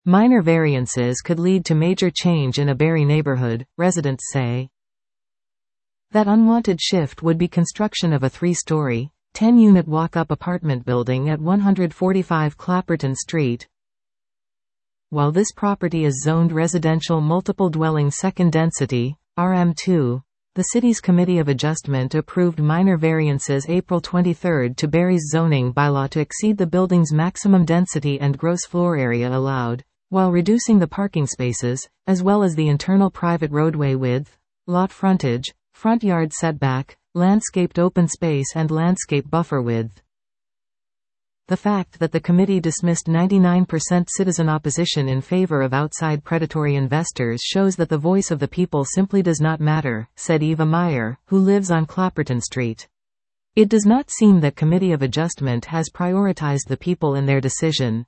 Minor variances could lead to major change in a Barrie neighborhood, residents say. That unwanted shift would be construction of a 3-story, 10-unit walk-up apartment building at 145 Clapperton Street. While this property is zoned residential multiple dwelling second density, RM2, the city's Committee of Adjustment approved minor variances April 23 to Barrie's zoning bylaw to exceed the building's maximum density and gross floor area allowed, while reducing the parking spaces, as well as the internal private roadway width, lot frontage, front yard setback, landscaped open space and landscape buffer width. The fact that the committee dismissed 99% citizen opposition in favor of outside predatory investors shows that the voice of the people simply does not matter, said Eva Meyer, who lives on Clapperton Street. It does not seem that Committee of Adjustment has prioritized the people in their decision.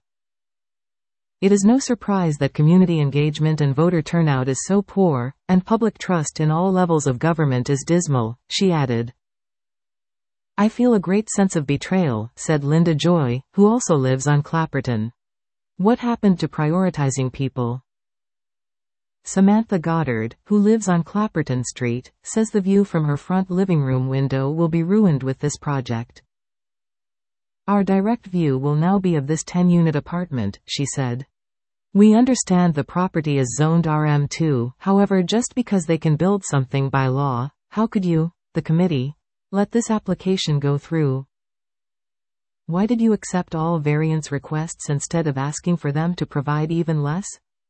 It is no surprise that community engagement and voter turnout is so poor, and public trust in all levels of government is dismal, she added. I feel a great sense of betrayal, said Linda Joy, who also lives on Clapperton. What happened to prioritizing people? Samantha Goddard, who lives on Clapperton Street, says the view from her front living room window will be ruined with this project. Our direct view will now be of this 10-unit apartment, she said. We understand the property is zoned RM2, however, just because they can build something by law, how could you, the committee, let this application go through? Why did you accept all variance requests instead of asking for them to provide even less?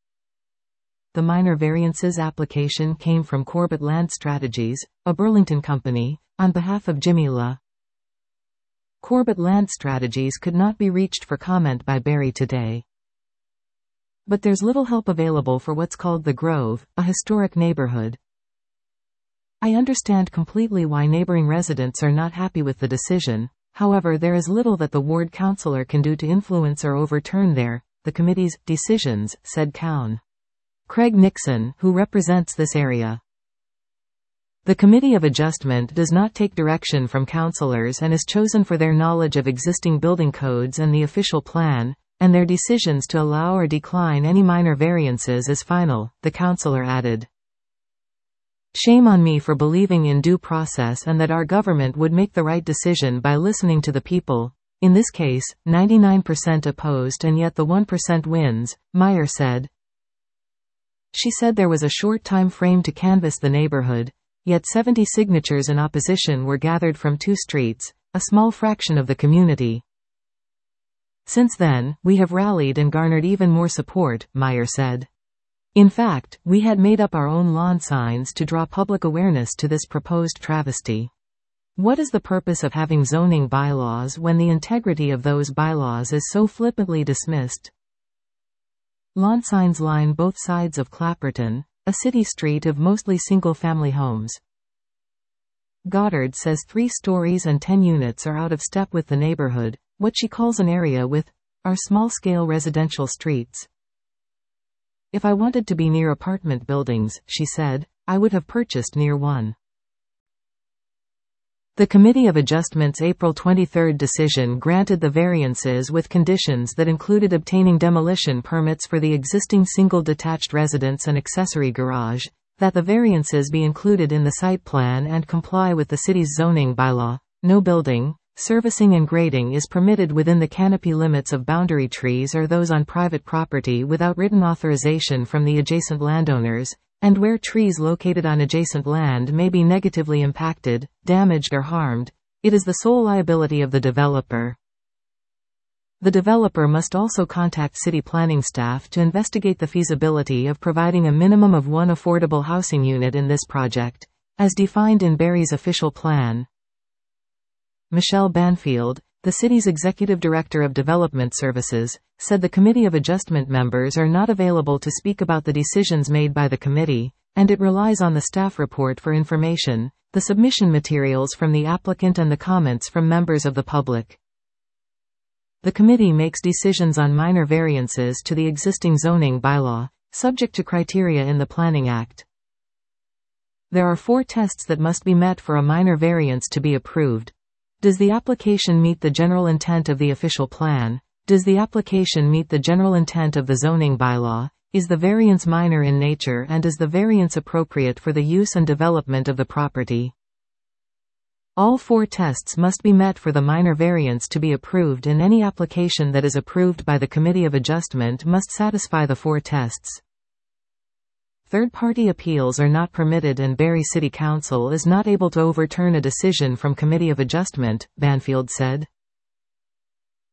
The minor variances application came from Corbett Land Strategies, a Burlington company, on behalf of Jimmy La. Corbett Land Strategies could not be reached for comment by Barrie today. But there's little help available for what's called the Grove, a historic neighborhood. I understand completely why neighboring residents are not happy with the decision, however there is little that the ward councillor can do to influence or overturn the committee's, decisions, said Cown. Craig Nixon, who represents this area. The Committee of Adjustment does not take direction from councillors and is chosen for their knowledge of existing building codes and the official plan, and their decisions to allow or decline any minor variances is final, the councillor added. Shame on me for believing in due process and that our government would make the right decision by listening to the people. In this case, 99% opposed and yet the 1% wins, Meyer said. She said there was a short time frame to canvass the neighborhood, yet 70 signatures in opposition were gathered from 2 streets, a small fraction of the community. Since then, we have rallied and garnered even more support, Meyer said. In fact, we had made up our own lawn signs to draw public awareness to this proposed travesty. What is the purpose of having zoning bylaws when the integrity of those bylaws is so flippantly dismissed? Lawn signs line both sides of Clapperton, a city street of mostly single-family homes. Goddard says 3 stories and 10 units are out of step with the neighborhood, what she calls an area with our small-scale residential streets. If I wanted to be near apartment buildings, she said, I would have purchased near one. The Committee of Adjustment's April 23 decision granted the variances with conditions that included obtaining demolition permits for the existing single detached residence and accessory garage, that the variances be included in the site plan and comply with the city's zoning bylaw. No building, servicing and grading is permitted within the canopy limits of boundary trees or those on private property without written authorization from the adjacent landowners, and where trees located on adjacent land may be negatively impacted, damaged or harmed, it is the sole liability of the developer. The developer must also contact city planning staff to investigate the feasibility of providing a minimum of 1 affordable housing unit in this project, as defined in Barrie's official plan. Michelle Banfield, the city's executive director of development services, said the Committee of Adjustment members are not available to speak about the decisions made by the committee, and it relies on the staff report for information, the submission materials from the applicant and the comments from members of the public. The committee makes decisions on minor variances to the existing zoning bylaw, subject to criteria in the Planning Act. There are 4 tests that must be met for a minor variance to be approved. Does the application meet the general intent of the official plan? Does the application meet the general intent of the zoning bylaw? Is the variance minor in nature, and is the variance appropriate for the use and development of the property? All 4 tests must be met for the minor variance to be approved, and any application that is approved by the Committee of Adjustment must satisfy the 4 tests. Third-party appeals are not permitted, and Barrie City Council is not able to overturn a decision from Committee of Adjustment, Banfield said.